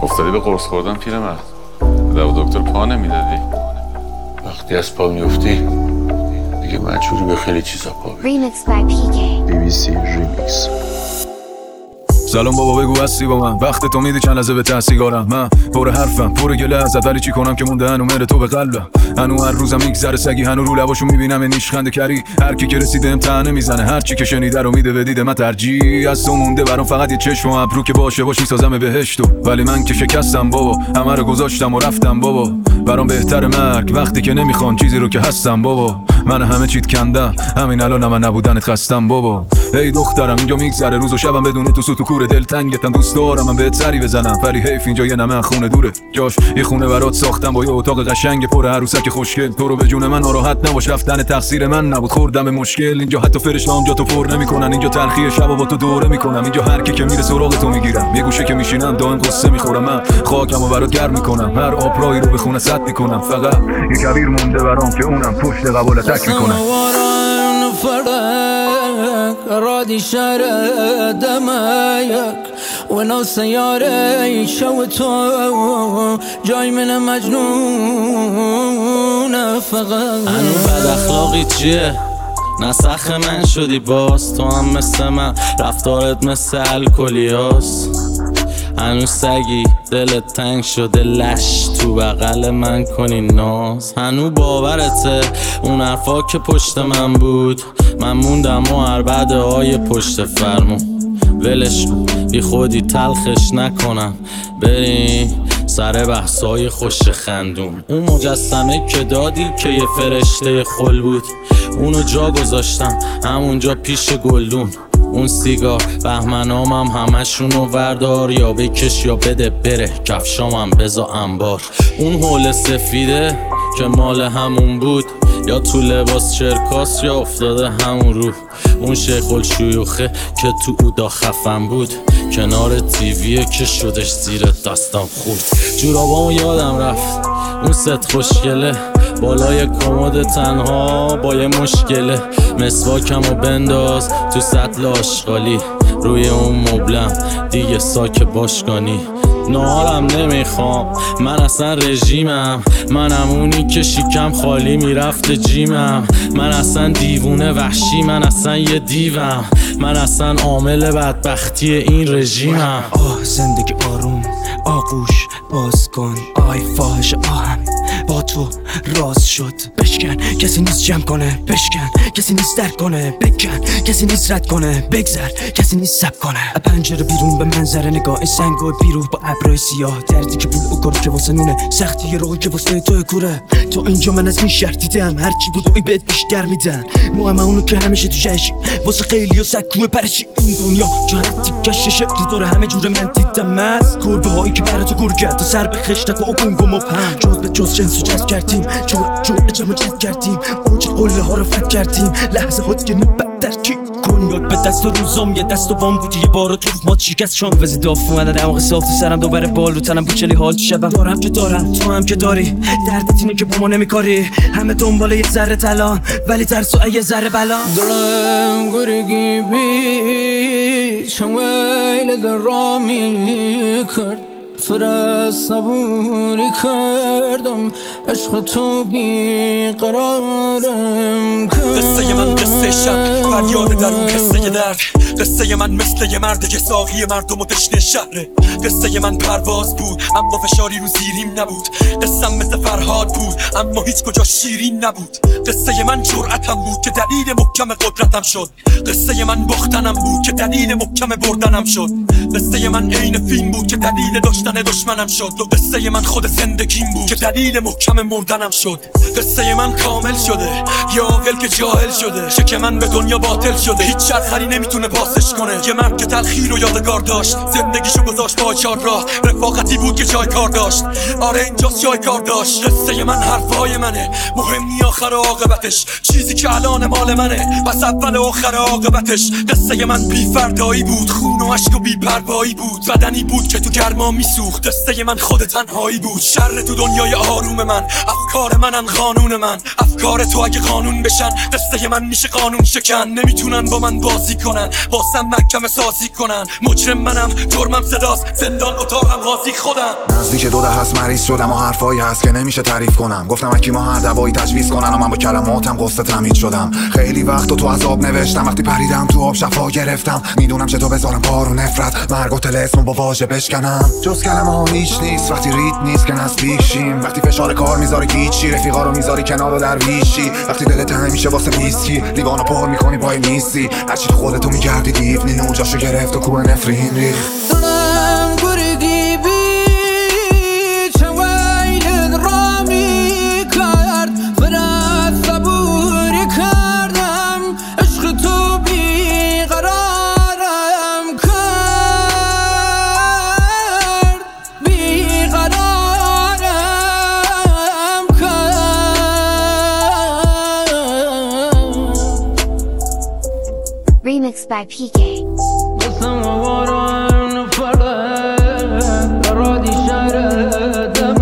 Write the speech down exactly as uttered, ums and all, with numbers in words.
افتادی به قرص خوردن پیرمرد. دو دکتر پا نمیدادی؟ وقتی از پا میفتی دیگه مجبوری به خیلی چیزا پا بدی. Remixed by پی کی. بی بی سی ریمیکس. سلام بابا بگو هستی با من، وقت تو میدی چند لحظه به ته سیگارم. من پر حرفم پر گله ازت، ولی چی کنم که مونده هنو مهر تو به قلبم. هنو هر روزم میگذره سگی، هنو رو لباشو میبینم نیشخنده کری. هر کی که رسیده امتحانه میزنه، هر چی که شنیده رو میده به دیده. من ترجیح از تو مونده برام فقط یه چشم و ابرو که باشه باش میسازم بهشتو. ولی من که شکستم بابا، همه رو گذاشتم و رفتم بابا. برام بهتر مرگ وقتی که نمیخوام چیزی رو که هستم بابا. من همه چیت کندم، همین الان من نبودنت خستم بابا. ای دخترم اینجا میگذره روز و شبم بدون تو سوت و کوره. دلتنگتم دوست دارم من بهت سری بزنم، ولی حیف اینجا یه نمه خونه دوره. جاش یه خونه برات ساختم با یه اتاق قشنگ پر عروسک خوشگل. تو رو به جون من ناراحت نباش، رفتن تقصیر من نبود، خوردم مشکل. اینجا حتی فرشته‌ام جا تو پر نمیکنن، اینجا تلخی شب با تو دوره میکنم. اینجا هر کی که میره سراغ تو میگیرم، یه گوشه که میشینم دائم قصه میخورم. من خاکمو برات گرم میکنم، هر آبرایی رو به خونه سد میکنم. فقط یه کبیر مونده برام که اونم پشت قبول تک میکنم. رادي شارع دمايك وانا سياري شوتو جاي من مجنون فقط. هنو بد اخلاقی چیه؟ نسخ من شدی باز، تو هم مثل من رفتارت مثل الکلیاس. هنو سگی دلت تنگ شده لش تو بغل من کنی ناز. هنو باورته اون حرفا که پشت من بود، من موندم و هر بعد های پشت فرمون. ولش بی خودی تلخش نکنم، بریم سر بحثای خوش خندون. اون مجسمه که دادی که یه فرشته خل بود، اونو جا گذاشتم همونجا پیش گلدون. اون سیگار بهمنام هم همشونو وردار، یا بکش یا بده بره کفشام هم بزا انبار. اون حول سفیده که مال همون بود، یا تو لباس چرکاس یا افتاده همون رو. اون شیخ الشیوخه که تو اودا خفن بود، کنار تیویه که شدش زیر دستم خورد. جورابامو یادم رفت اون ست خوشگله، بالای کمد تنها با یه مشکله. مسواکمو بنداز تو سطل آشغالی، روی اون مبلم دیگه ساک باشگانی. نهارم نمیخوام من اصلا رژیمم، منم اونی که شیکم خالی میرفت جیمم. من اصلا دیوونه وحشی، من اصلا یه دیوم، من اصلا عامل بدبختی این رژیمم. آه زندگی آروم آغوش باز کن، آی فاحش آهم با تو راز شد. بشکن کسی نیست جمع کنه، بشکن کسی نیست درک کنه، بکن کسی نیست رد کنه، بگذر کسی نیست سب کنه. پنجره بیرون به منظره نگاه سنگ و بیرون با ابرای سیاه. دردی که پول اکار که واسه نونه، سختی یه روی که واسه توی کوره. تو اینجا من از این شهر دیدم، هرچی بود اوی بهت بیشتر میدن. مهم اونو که همیشه تو جشی واسه خیلی و سکوه پرشی. این دنیا جهت تیکش شکلی داره، همه جور من دیدم از گربه هایی که برای تو گرگت و سر به خشتک و اپنگ و مبهم. جز به جز جنس و جز کردیم، جور جور اجمع جز کردیم، اوج قله ها رو فت کردیم. لحظه ها دیگه نبت درکی کن، یاد به دست و روزم یه دست و بام بودی یه بار تو ما شکست شام وزی داف اومدن دماغ صاف تو سرم دوباره بال رو تنم بوچلی حال شبم. دارم که دارم تو هم که داری، دردت اینه که با ما نمیکاری. همه دنبال یه ذره طلا ولی ترس و یه ذره بلا. دلم گرگی بی چمویل در را می کرد، فرست صبوری کردم عشق تو بی قرارم کرد. قصه من قصه شب فریاد در اون قصه درد. قصه من مثل یه مرد که ساقی مردم و تشنه شهره. قصه من پرواز بود اما فشاری رو زیریم نبود. قصم مثل فرهاد بود اما هیچ کجا شیرین نبود. قصه من جرأتم بود که دلیل محکم قدرتم شد. قصه من باختنم بود که دلیل محکم بردنم شد. قصه من عین فیلم بود که دلیل داشتن دشمنم شد. و قصه من خود زندگیم بود که دلیل محکم مردنم شد. قصه من کامل شده یا عاقل که جاهل شده، شک من به دنیا باطل شده، هیچ چرخری نمیتونه پاسش کنه. یه مرد که تلخی رو یادگار داشت، زندگیشو گذاشت با چار راه. رفاقتی بود که جای کار داشت، آره اینجاست جای کار داشت. قصه من حرفای منه، مهم نی آخر عاقبتش، چیزی که الان مال منه پس اول و آخر عاقبتش. قصه من بی فردایی بود، خون و عشق و بی پروایی بود، بدنی بود که تو گرما میسوخت. قصه من خود تنهایی بود، شر تو دنیای آروم من، افکار منن قانون من، افکار تو اگه قانون بشن قصه من میشه قانون شکن. نمیتونن با من بازی کنن واسم محکمه سازی کنن. مجرم منم جرمم صداست زندان اتاقم قاضی خودم. نزدیک دو ده هست مریض شدم و حرفایی هست که نمیشه تعریف کنم. گفتم اکی ما هر دوایی تجویز کنن و من با کلماتم قصه تمیز شدم. خیلی وقت تو عذاب نوشتم وقتی پریدم تو آب شفا گرفتم. میدونم چطور بذارم بارو نفرت مرگ و طلسم با واژه بشکنم. جز کلمه ها هیچ نیست وقتی ریت نیست که نزدیک شیم. وقتی فشار کار میذاری گیچی رفیقا رو میذاری کنار و درویشی. وقتی دلت تنگ میشه واسه ویسکی لیوانو پر میکنی پای نیستی. هرچی تو خودتو میگردی دیوونی نوجاشو گرفت و کوه نفرین ریخت. Remixed by P K. قسم وارا نفرد رادي شارد